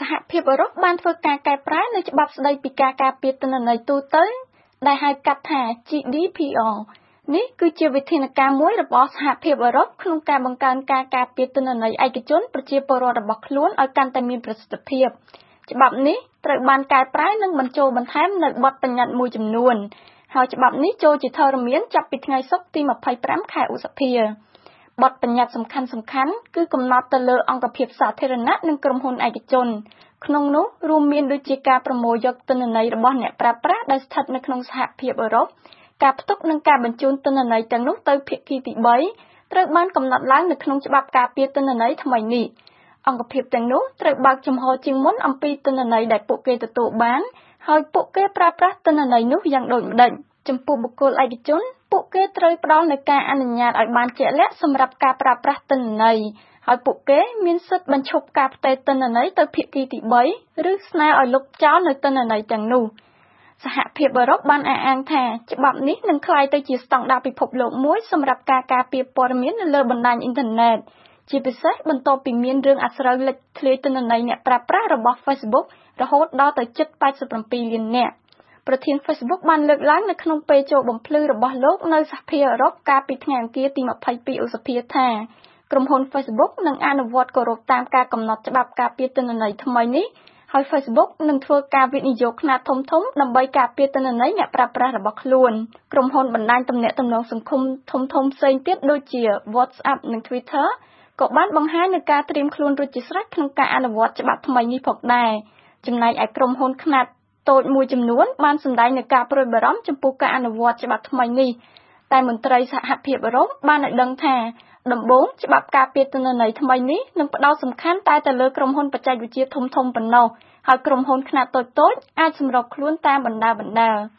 សហភាពអឺរ៉ុបបានធ្វើការកែប្រែនៅច្បាប់ស្តីពីការការពារទិន្នន័យទូទៅដែលហៅកាត់ថា GDPR នេះគឺជាវិធានការមួយរបស់សហភាពអឺរ៉ុបក្នុងការបង្កើនការការពារទិន្នន័យឯកជនប្រជាពលរដ្ឋរបស់ខ្លួនឲ្យកាន់តែមានប្រសិទ្ធភាពច្បាប់នេះត្រូវបានកែប្រែនិងបញ្ចូលបន្ថែមនៅបទបញ្ញត្តិមួយចំនួនហើយច្បាប់នេះចូលជាធរមានចាប់ពីថ្ងៃសុក្រទី25ខែឧសភាបទបញ្ញត្តិសំខាន់ៗគឺកំណត់ទៅលើអង្គភាពសាធារណៈនិងក្រុមហ៊ុនឯកជនក្នុងនោះរួមមានដូចជាការប្រមូលយកទិន្នន័យរបស់អ្នកប្រើប្រាស់ដែលស្ថិតនៅក្នុងសហភាពអឺរ៉ុបការផ្ទុកនិងការបញ្ជូនទិន្នន័យទាំងនោះទៅភាគីទី3ត្រូវបានកំណត់ឡើងនៅក្នុងច្បាប់ការពារទិន្នន័យថ្មីនេះអង្គភាពទាំងនោះត្រូវបើកចំហជាងមុនអំពីទិន្នន័យដែលពួកគេទទួលបានហើយពួកគេប្រើប្រាស់ទិន្នន័យនោះយ៉ាងដូចម្តេចចំពោះបុគ្គលឯកជនពួកគេត្រូវផ្ដល់នូវការអនុញ្ញាតឲ្យបានជាក់លាក់សម្រាប់ការប្រើប្រាស់ទិន្នន័យហើយពួកគេមានសិទ្ធិបញ្ឈប់ការផ្ទេរទិន្នន័យទៅភាគីទី3ឬស្នើឲ្យលុបចោលនៅទិន្នន័យទាំងនោះសហភាពអឺរ៉ុបបានអះអាងថាច្បាប់នេះនឹងក្លាយទៅជាស្តង់ដារពិភពលោកមួយសម្រាប់ការការពារព័ត៌មាននៅលើបណ្ដាញអ៊ីនធឺណិតជាពិសេសបន្ទាប់ពីមានរឿងអាស្រូវលេចធ្លាយទិន្នន័យអ្នកប្រើប្រាស់របស់ Facebook រហូតដល់ទៅជិត87លាននាក់ប្រធាន Facebook បានលើកឡើងនៅក្នុងពេលចូលបំភ្លឺរបស់លោកនៅសហភាពអឺរ៉ុបកាលពីថ្ងៃអង្គារទី22ឧសភាថាក្រុមហ៊ុន Facebook នឹងអនុវត្តគោរពតាមការកំណត់ច្បាប់ការពារទិន្នន័យថ្មីនេះហើយ Facebook នឹងធ្វើការវិនិយោគខ្នាតធំៗដើម្បីការពារទិន្នន័យអ្នកប្រើប្រាស់របស់ខ្លួនក្រុមហ៊ុនបណ្ដាញទំនាក់ទំនងសង្គមធំៗផ្សេងទៀតដូចជា WhatsApp និង Twitter ក៏បានបង្ហាញនូវការត្រៀមខ្លួនរួចជាស្រេចក្នុងការអនុវត្តច្បាប់ថ្មីនេះផងដែរចំណែកឯក្រុមហ៊ុនខ្នាតតូចមួយចំនួនបានសម្ដែងនូវការព្រួយបារម្ភចំពោះការអនុវត្តច្បាប់ថ្មីនេះតែមន្ត្រីសហភាពអឺរ៉ុបបានឲ្យដឹងថាដំបូងច្បាប់ការពារទិន្នន័យថ្មីនេះនឹងផ្ដោតសំខាន់តែទៅលើក្រុមហ៊ុនបច្ចេកវិទ្យាធំៗប៉ុណ្ណោះហើយក្រុមហ៊ុនខ្នាតតូចៗអាចសម្របខ្លួនតាមបណ្ដា